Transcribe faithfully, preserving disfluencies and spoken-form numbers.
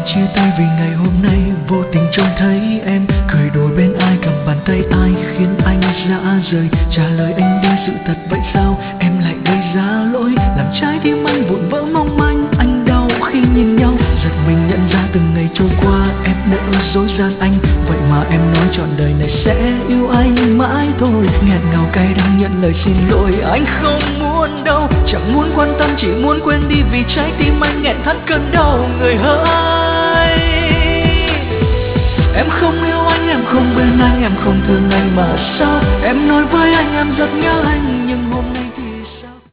chia tay vì ngày hôm nay vô tình trông thấy em cười đùa bên ai, cầm bàn tay ai khiến anh rã rời. Trả lời anh đi, sự thật vậy sao em lại gây ra lỗi, làm trái tim anh vụn vỡ mong manh. Anh đau khi nhìn nhau, giật mình nhận ra từng ngày trôi qua em nỡ dối gian anh. Vậy mà em nói trọn đời này sẽ yêu anh mãi thôi, nghẹn ngào cay đắng nhận lời xin lỗi. Anh không muốn đâu, chẳng muốn quan tâm, chỉ muốn quên đi vì trái tim anh nghẹn thắt cơn đau người hỡi. Em không yêu anh, em không bên anh, em không thương anh mà sao em nói với anh em rất nhớ anh.